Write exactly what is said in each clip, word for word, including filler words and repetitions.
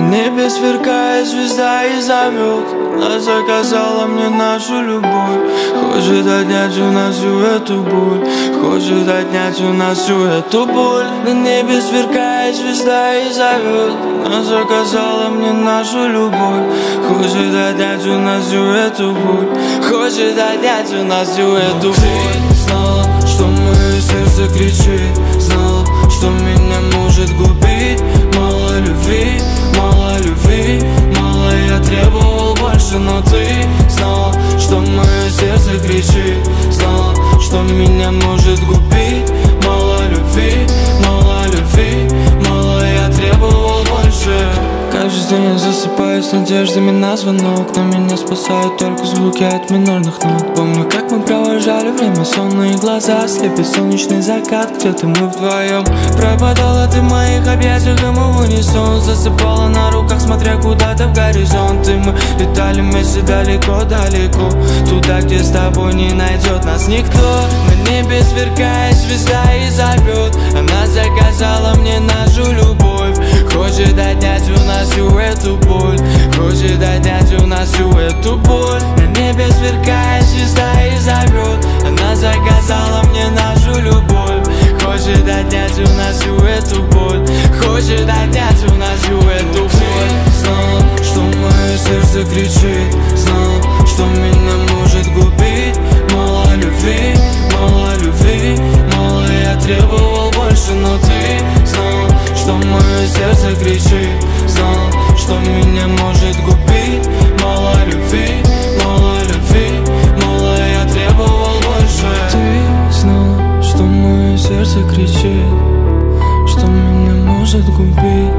небе сверкает звезда и зовет. Она заказала мне нашу любовь. Хочет отнять у нас всю эту боль. Хочет отнять у нас всю эту боль. На небе сверкает звезда и зовет. Она заказала мне нашу любовь. Хочет отнять у нас всю эту боль. Хочет отнять у нас всю эту боль. Знала, что мое сердце кричит. Знала, что меня может губить. Мало любви, мало любви, мало я требовал больше, но ты знала, что мое сердце кричит. Знала, что меня может губить. Мало любви, мало любви, мало я требовал больше. Каждый день я засыпаю с надеждами на звонок, но меня спасают только звуки от минорных нот. Помню, как мы провожали время, сонные глаза, слепит солнечный закат. Где-то мы вдвоем. Пропадала ты в моих объятиях, и мы в унисон. Засыпала на руках, смотря куда-то в горизонт. И мы летали вместе далеко-далеко, туда, где с тобой не найдет нас никто. На небе сверкает звезда и зовет. Она заказала мне нашу любовь. Хочет отнять у нас всю эту боль. Хочет отнять у нас всю эту боль. На небе сверкает звезда и зовет. Она заказала мне нашу любовь. Хочет отнять у нас всю эту боль. Хочет отнять у нас всю эту боль. Знала, что мое сердце кричит. Знала, что меня может губить. Мало любви, мало любви, мало я требовал больше, но ты знала, что мое сердце кричит. Знала, что меня может губить. Мало любви, мало любви, мало я требовал больше. Ты знала, что мое сердце кричит, что меня может губить.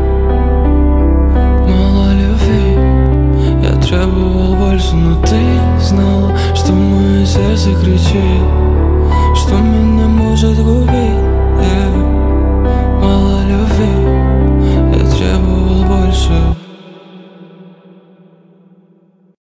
Мало любви, я требовал больше, но ты знала, что мое сердце кричит, что меня может губить.